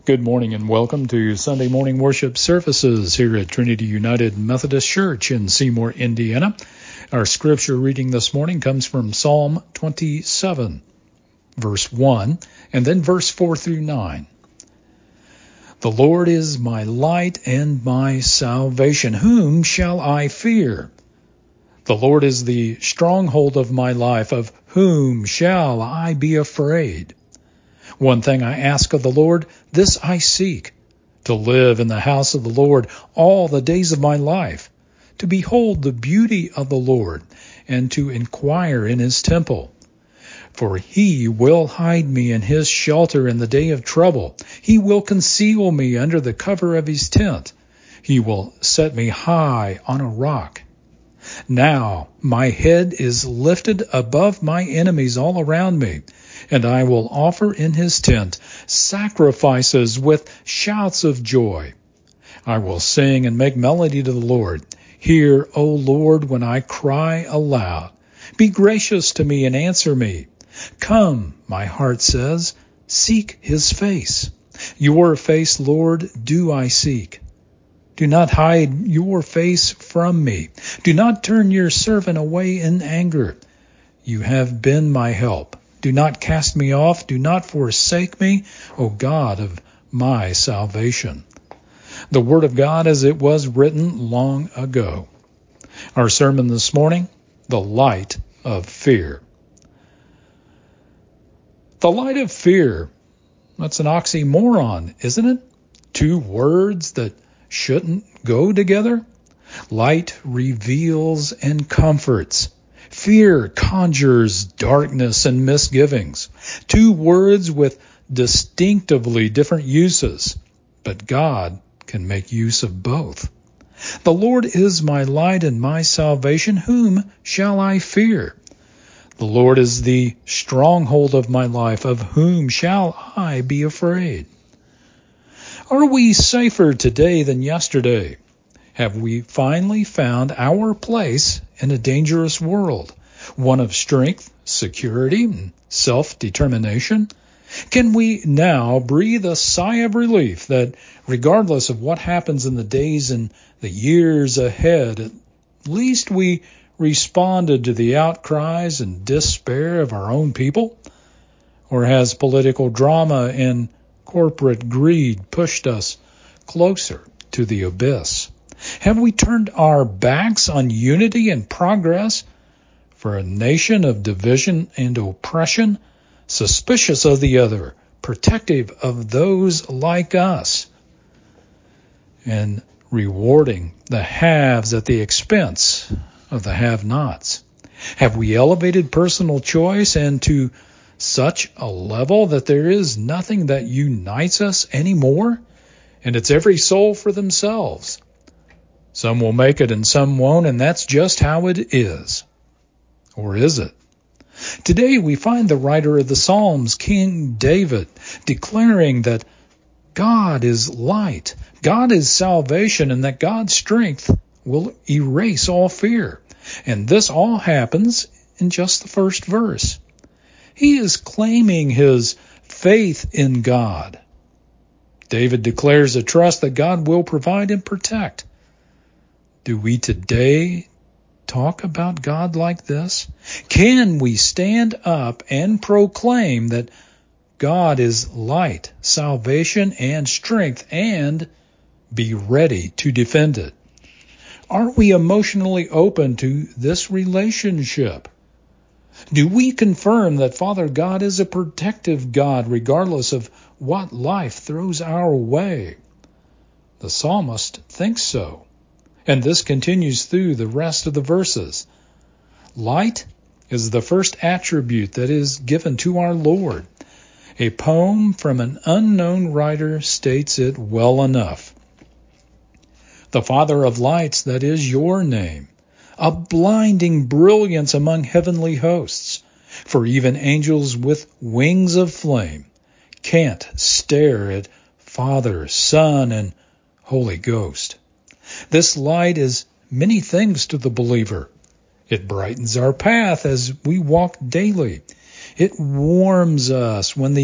Good morning and welcome to Sunday morning worship services here at Trinity United Methodist Church in Seymour, Indiana. Our scripture reading this morning comes from Psalm 27, verse 1, and then verse 4 through 9. The Lord is my light and my salvation. Whom shall I fear? The Lord is the stronghold of my life. Of whom shall I be afraid? One thing I ask of the Lord, this I seek, to live in the house of the Lord all the days of my life, to behold the beauty of the Lord, and to inquire in his temple. For he will hide me in his shelter in the day of trouble. He will conceal me under the cover of his tent. He will set me high on a rock. Now my head is lifted above my enemies all around me, and I will offer in his tent sacrifices with shouts of joy. I will sing and make melody to the Lord. Hear, O Lord, when I cry aloud. Be gracious to me and answer me. Come, my heart says, seek his face. Your face, Lord, do I seek. Do not hide your face from me. Do not turn your servant away in anger. You have been my help. Do not cast me off. Do not forsake me, O God of my salvation. The Word of God as it was written long ago. Our sermon this morning, the light of fear. The light of fear, that's an oxymoron, isn't it? Two words that shouldn't go together. Light reveals and comforts. Fear conjures darkness and misgivings. Two words with distinctively different uses, but God can make use of both. The Lord is my light and my salvation. Whom shall I fear? The Lord is the stronghold of my life. Of whom shall I be afraid? Are we safer today than yesterday? Have we finally found our place in a dangerous world, one of strength, security, and self-determination? Can we now breathe a sigh of relief that regardless of what happens in the days and the years ahead, at least we responded to the outcries and despair of our own people? Or has political drama and corporate greed pushed us closer to the abyss? Have we turned our backs on unity and progress for a nation of division and oppression, suspicious of the other, protective of those like us, and rewarding the haves at the expense of the have-nots? Have we elevated personal choice and to such a level that there is nothing that unites us anymore, and it's every soul for themselves? Some will make it and some won't, and that's just how it is. Or is it? Today we find the writer of the Psalms, King David, declaring that God is light, God is salvation, and that God's strength will erase all fear. And this all happens in just the first verse. He is claiming his faith in God. David declares a trust that God will provide and protect. Do we today talk about God like this? Can we stand up and proclaim that God is light, salvation, and strength, and be ready to defend it? Are we emotionally open to this relationship? Do we confirm that Father God is a protective God regardless of what life throws our way? The psalmist thinks so. And this continues through the rest of the verses. Light is the first attribute that is given to our Lord. A poem from an unknown writer states it well enough. The Father of lights, that is your name, a blinding brilliance among heavenly hosts, for even angels with wings of flame can't stare at Father, Son, and Holy Ghost. This light is many things to the believer. It brightens our path as we walk daily. It warms us when the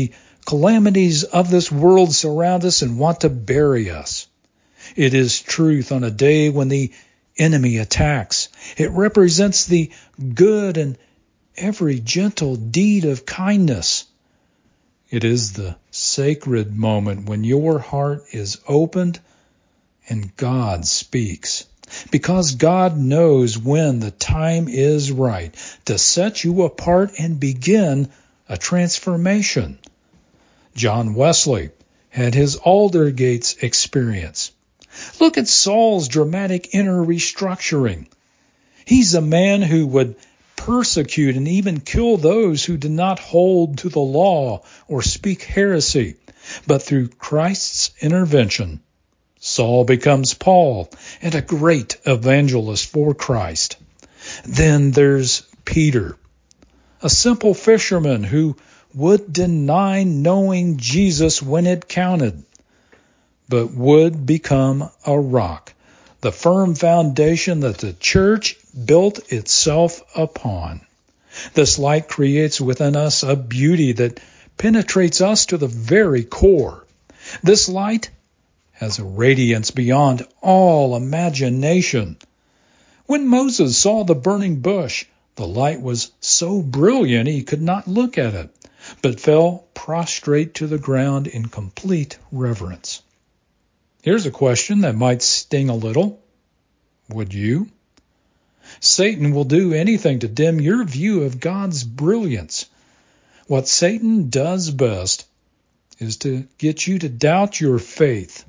calamities of this world surround us and want to bury us. It is truth on a day when the enemy attacks. It represents the good and every gentle deed of kindness. It is the sacred moment when your heart is opened and God speaks. Because God knows when the time is right to set you apart and begin a transformation. John Wesley had his Aldergates experience. Look at Saul's dramatic inner restructuring. He's a man who would persecute and even kill those who did not hold to the law or speak heresy. But through Christ's intervention, Saul becomes Paul and a great evangelist for Christ. Then there's Peter, a simple fisherman who would deny knowing Jesus when it counted, but would become a rock, the firm foundation that the church built itself upon. This light creates within us a beauty that penetrates us to the very core. This light has a radiance beyond all imagination. When Moses saw the burning bush, the light was so brilliant he could not look at it, but fell prostrate to the ground in complete reverence. Here's a question that might sting a little. Would you? Satan will do anything to dim your view of God's brilliance. What Satan does best is to get you to doubt your faith.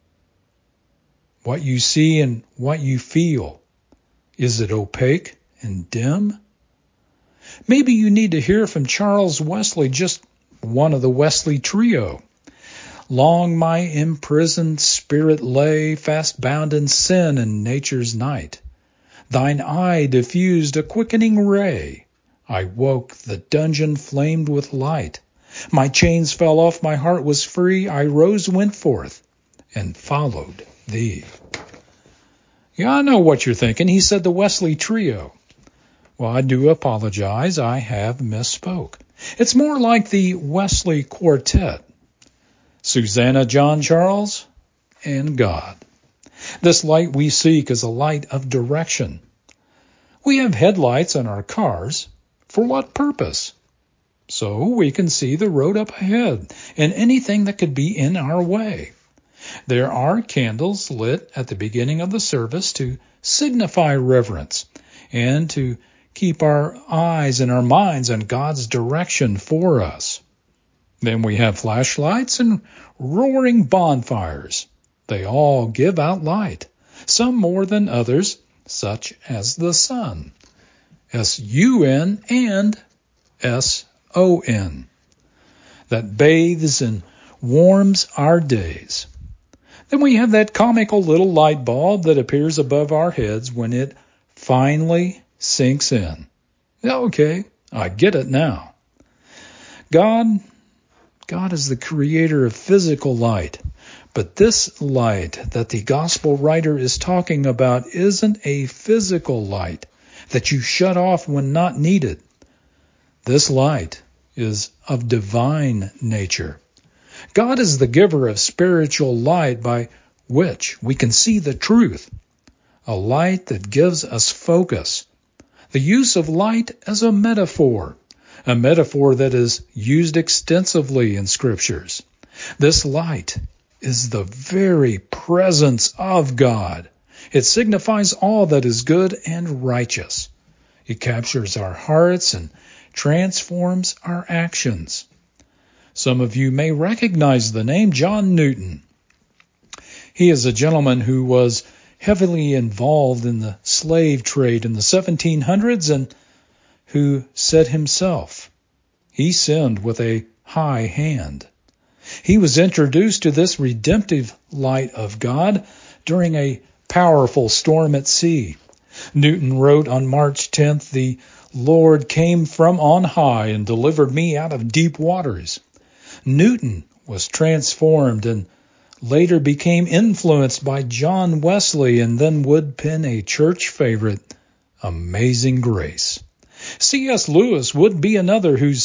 What you see and what you feel, is it opaque and dim? Maybe you need to hear from Charles Wesley, just one of the Wesley trio. Long my imprisoned spirit lay, fast bound in sin and nature's night. Thine eye diffused a quickening ray. I woke, the dungeon flamed with light. My chains fell off, my heart was free. I rose, went forth, and followed thee. Yeah, I know what you're thinking. He said the Wesley trio. Well, I do apologize. I have misspoke. It's more like the Wesley Quartet. Susanna, John Charles, and God. This light we seek is a light of direction. We have headlights on our cars. For what purpose? So we can see the road up ahead and anything that could be in our way. There are candles lit at the beginning of the service to signify reverence and to keep our eyes and our minds on God's direction for us. Then we have flashlights and roaring bonfires. They all give out light, some more than others, such as the sun, S-U-N and S-O-N, that bathes and warms our days. Then we have that comical little light bulb that appears above our heads when it finally sinks in. Okay, I get it now. God is the creator of physical light, but this light that the gospel writer is talking about isn't a physical light that you shut off when not needed. This light is of divine nature. God is the giver of spiritual light by which we can see the truth, a light that gives us focus. The use of light as a metaphor that is used extensively in scriptures. This light is the very presence of God. It signifies all that is good and righteous. It captures our hearts and transforms our actions. Some of you may recognize the name John Newton. He is a gentleman who was heavily involved in the slave trade in the 1700s and who said himself, he sinned with a high hand. He was introduced to this redemptive light of God during a powerful storm at sea. Newton wrote on March 10th, "The Lord came from on high and delivered me out of deep waters." Newton was transformed and later became influenced by John Wesley and then would pen a church favorite, Amazing Grace. C.S. Lewis would be another whose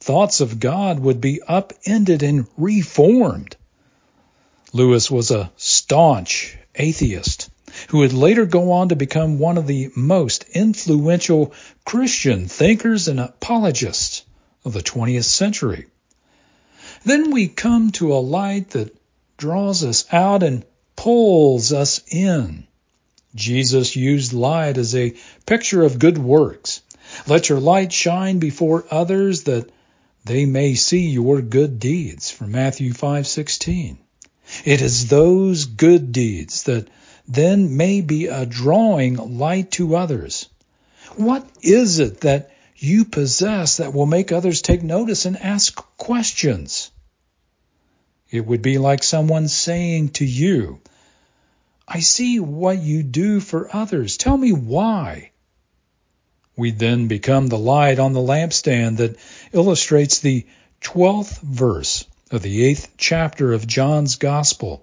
thoughts of God would be upended and reformed. Lewis was a staunch atheist who would later go on to become one of the most influential Christian thinkers and apologists of the 20th century. Then we come to a light that draws us out and pulls us in. Jesus used light as a picture of good works. Let your light shine before others that they may see your good deeds, from Matthew 5:16. It is those good deeds that then may be a drawing light to others. What is it that you possess that will make others take notice and ask questions? It would be like someone saying to you, I see what you do for others. Tell me why. We then become the light on the lampstand that illustrates the 12th verse of the 8th chapter of John's Gospel.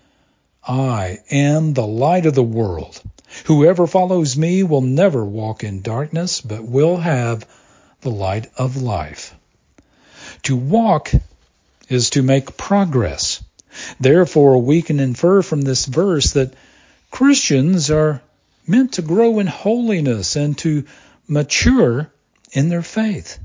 I am the light of the world. Whoever follows me will never walk in darkness, but will have the light of life. To walk is to make progress. Therefore, we can infer from this verse that Christians are meant to grow in holiness and to mature in their faith.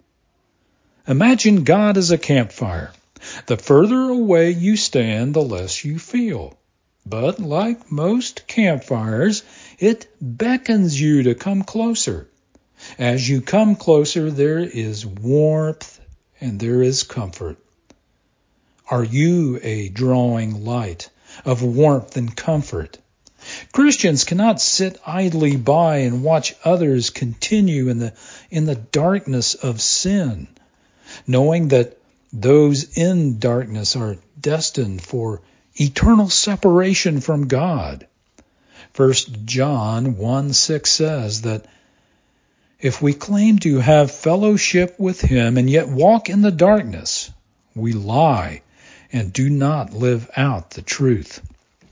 Imagine God as a campfire. The further away you stand, the less you feel. But like most campfires, it beckons you to come closer. As you come closer, there is warmth and there is comfort. Are you a drawing light of warmth and comfort? Christians cannot sit idly by and watch others continue in the darkness of sin, knowing that those in darkness are destined for eternal separation from God. 1 John 1:6 says that if we claim to have fellowship with him and yet walk in the darkness, we lie and do not live out the truth.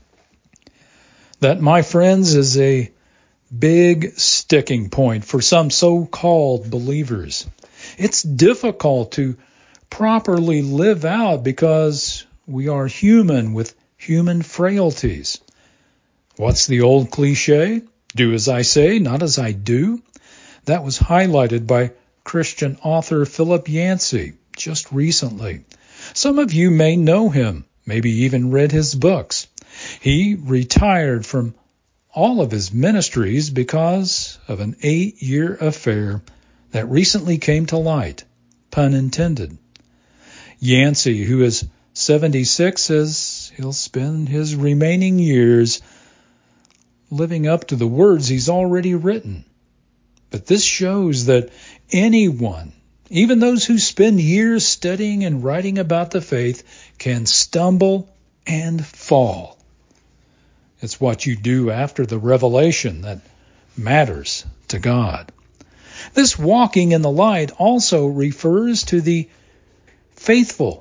That, my friends, is a big sticking point for some so-called believers. It's difficult to properly live out because we are human with human frailties. What's the old cliche? Do as I say, not as I do. That was highlighted by Christian author Philip Yancey just recently. Some of you may know him, maybe even read his books. He retired from all of his ministries because of an 8-year affair that recently came to light, pun intended. Yancey, who is 76, says he'll spend his remaining years living up to the words he's already written. But this shows that anyone, even those who spend years studying and writing about the faith, can stumble and fall. It's what you do after the revelation that matters to God. This walking in the light also refers to the faithful.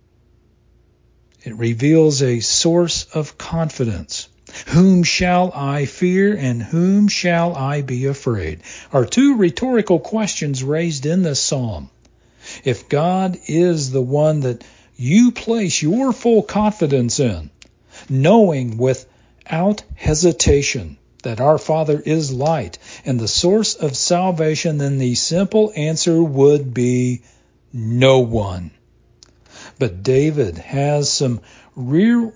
It reveals a source of confidence. Whom shall I fear and whom shall I be afraid? Are two rhetorical questions raised in this psalm. If God is the one that you place your full confidence in, knowing without hesitation that our Father is light and the source of salvation, then the simple answer would be no one. But David has some real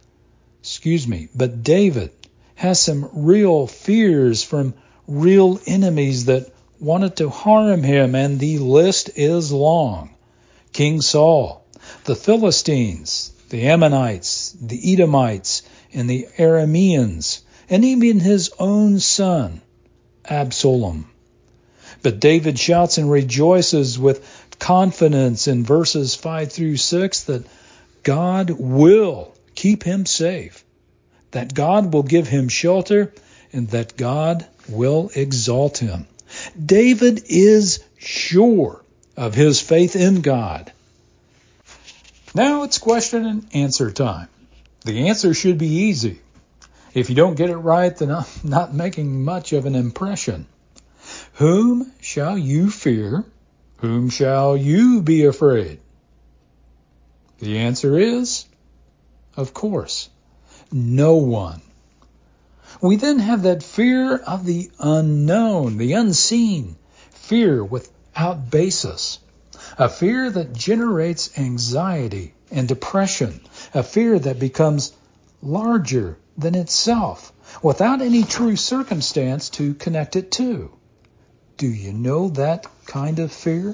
fears from real enemies that wanted to harm him, and the list is long. King Saul, the Philistines, the Ammonites, the Edomites, and the Arameans, and even his own son, Absalom. But David shouts and rejoices with confidence in verses 5 through 6 that God will keep him safe, that God will give him shelter, and that God will exalt him. David is sure of his faith in God. Now it's question and answer time. The answer should be easy. If you don't get it right, then I'm not making much of an impression. Whom shall you fear, Whom shall you be afraid? The answer is, of course, no one. We then have that fear of the unknown, the unseen, fear without basis, a fear that generates anxiety and depression, a fear that becomes larger than itself, without any true circumstance to connect it to. Do you know that kind of fear?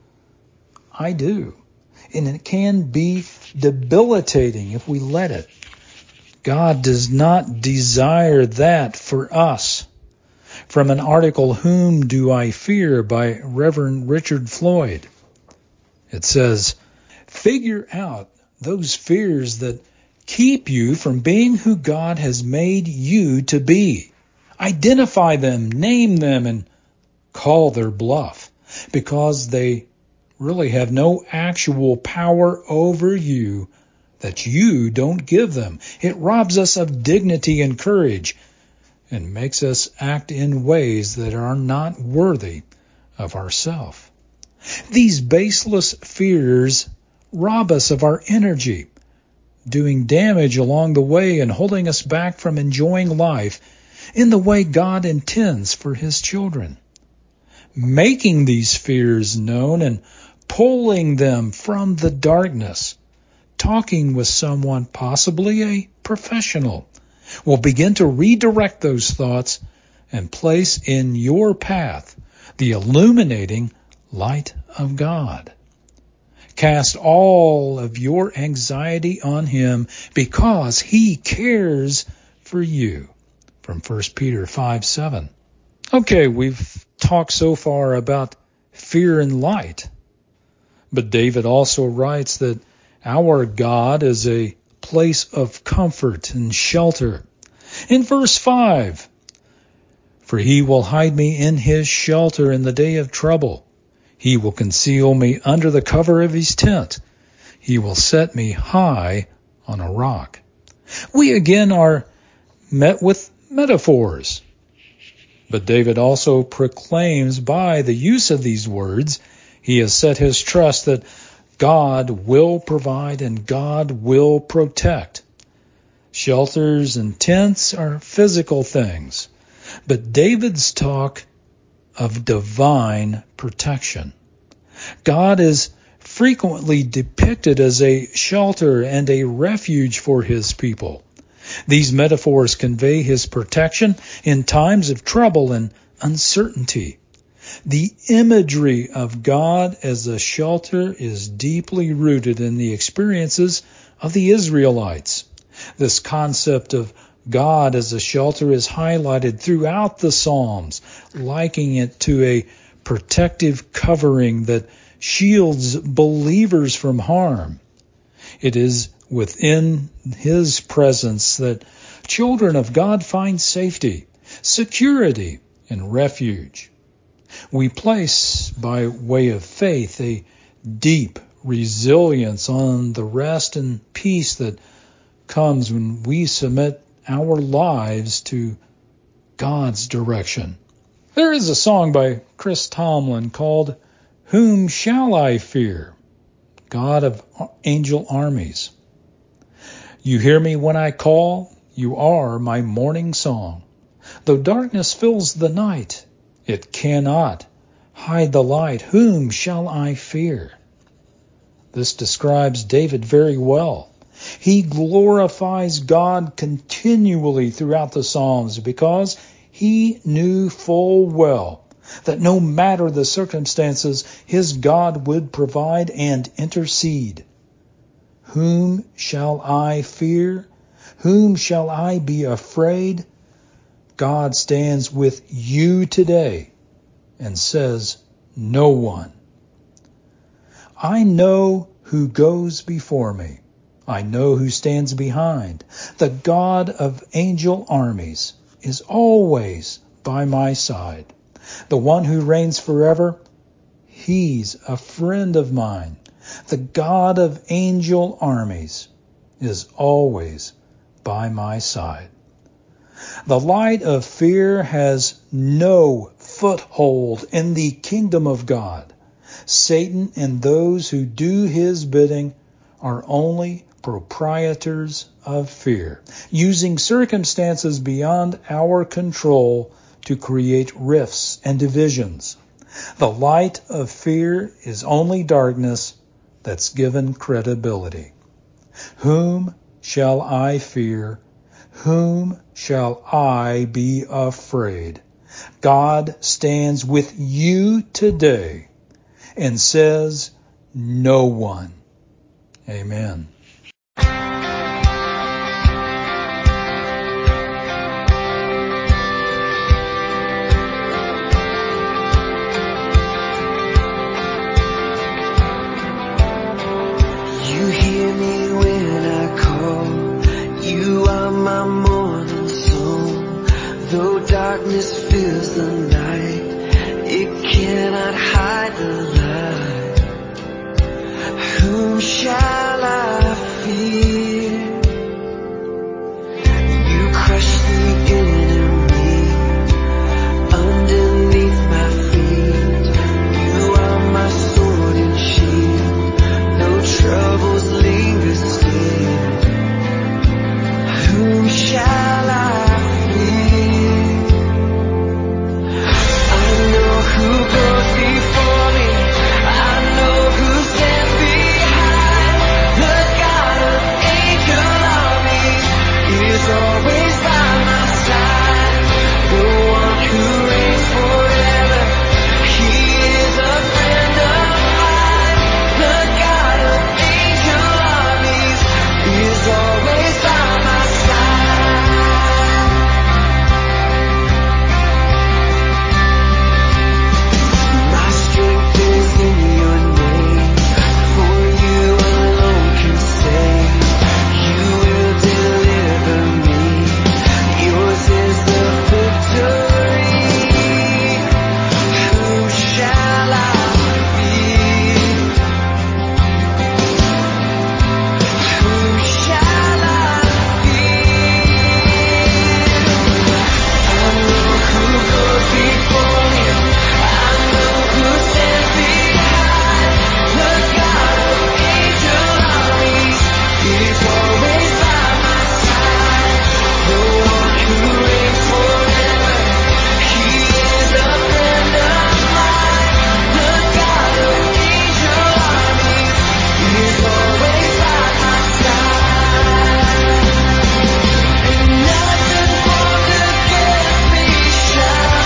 I do. And it can be debilitating if we let it. God does not desire that for us. From an article, Whom Do I Fear? By Reverend Richard Floyd. It says, figure out those fears that keep you from being who God has made you to be. Identify them, name them, and call their bluff, because they really have no actual power over you that you don't give them. It robs us of dignity and courage and makes us act in ways that are not worthy of ourselves. These baseless fears rob us of our energy, doing damage along the way and holding us back from enjoying life in the way God intends for His children. Making these fears known and pulling them from the darkness, talking with someone, possibly a professional, will begin to redirect those thoughts and place in your path the illuminating light of God. Cast all of your anxiety on Him because He cares for you. From 1 Peter 5:7. Okay, we've talked so far about fear and light. But David also writes that our God is a place of comfort and shelter. In verse 5, for He will hide me in His shelter in the day of trouble. He will conceal me under the cover of His tent. He will set me high on a rock. We again are met with metaphors. But David also proclaims by the use of these words, he has set his trust that God will provide and God will protect. Shelters and tents are physical things, but David's talk of divine protection. God is frequently depicted as a shelter and a refuge for His people. These metaphors convey His protection in times of trouble and uncertainty. The imagery of God as a shelter is deeply rooted in the experiences of the Israelites. This concept of God as a shelter is highlighted throughout the Psalms, likening it to a protective covering that shields believers from harm. It is within His presence that children of God find safety, security, and refuge. We place, by way of faith, a deep resilience on the rest and peace that comes when we submit our lives to God's direction. There is a song by Chris Tomlin called Whom Shall I Fear? God of Angel Armies. You hear me when I call, you are my morning song. Though darkness fills the night, it cannot hide the light. Whom shall I fear? This describes David very well. He glorifies God continually throughout the Psalms because he knew full well that no matter the circumstances, his God would provide and intercede. Whom shall I fear? Whom shall I be afraid? God stands with you today and says, no one. I know who goes before me. I know who stands behind. The God of angel armies is always by my side. The one who reigns forever, he's a friend of mine. The God of angel armies is always by my side. The light of fear has no foothold in the kingdom of God. Satan and those who do his bidding are only proprietors of fear, using circumstances beyond our control to create rifts and divisions. The light of fear is only darkness that's given credibility. Whom shall I fear? Whom shall I be afraid? God stands with you today and says, no one. Amen. You hear me when I call. You are my morning song. Though darkness fills the night, it cannot hide the light. Whom shall I fear? You crush the enemy underneath my feet. You are my sword and shield. No troubles linger still. Whom shall I fear? I know who goes before me. I know who stands behind. The God of angel armies is always by my side. The one who reigns forever. He is a friend of mine. The God of angel armies is always by my side. My strength is in your name, for you alone can save. You will deliver me. Yours is the victory. Who shall I fear? Who shall I fear? I know who goes before me. I know who stands behind. The God of angel armies is always by my side. The one who reigns forever. He is a friend of mine. The God of angel armies is always by my side. And nothing formed against me shall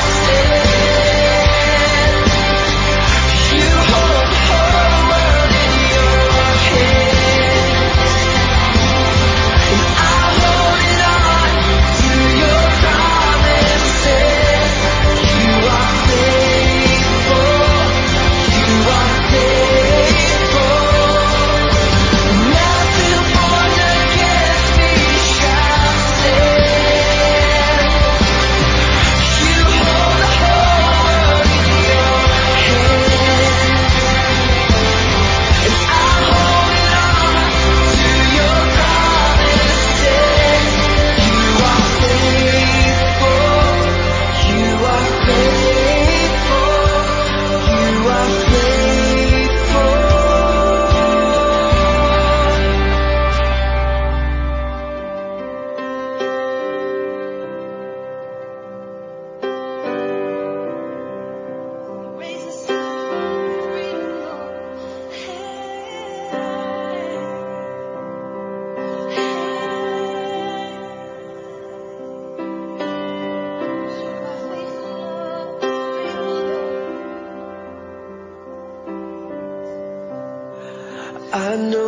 stand. You hold the whole world in your hands, and I'm holding on to your promises. You are faithful. You are faithful. Nothing formed against me shall stand. You hold the whole world in your hands, and I'm holding on to your promises. You are faithful. You are faithful. You are faithful. Raise a sound of freedom, Lord. I know